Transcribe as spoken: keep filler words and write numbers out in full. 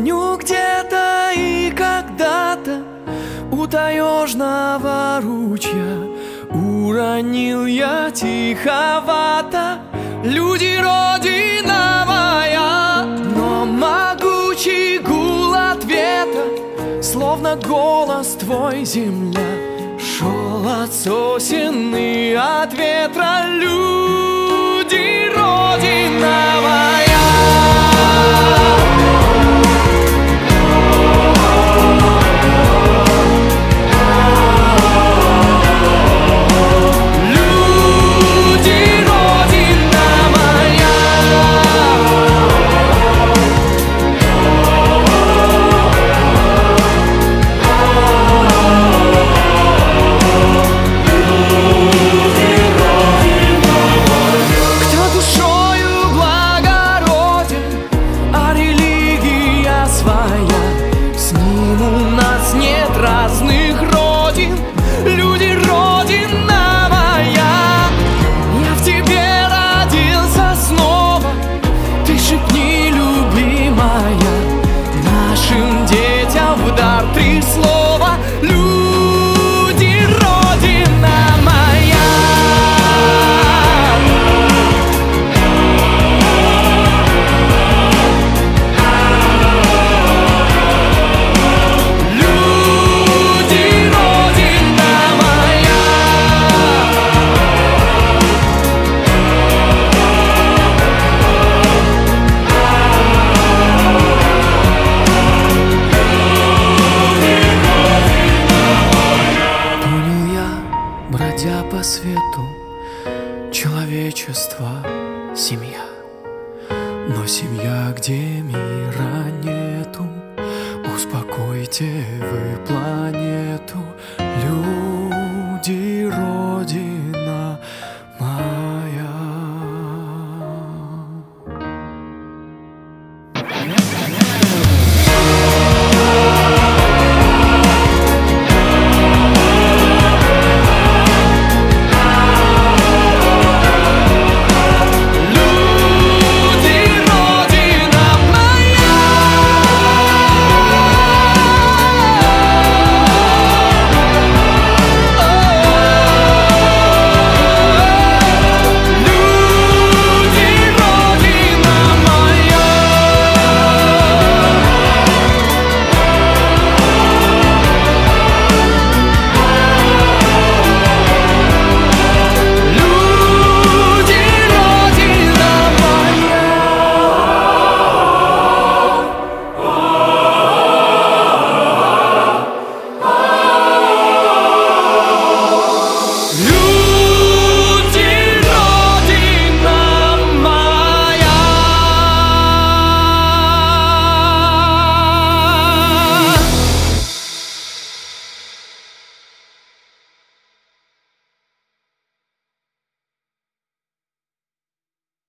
Помню где-то и когда-то у таежного ручья уронил я тиховато: люди, родина моя. Но могучий гул ответа, словно голос твой, земля, шел от сосен и от ветра. Люди, родина моя. С ним у нас нет разных родин. Люди, родина моя. Я в тебе родился снова. Ты шепни, любимая, нашим детям в дар три слова: люди, родина моя. Бродя по свету, человечество — семья. Но семья, где мира нету, успокойте вы плачете.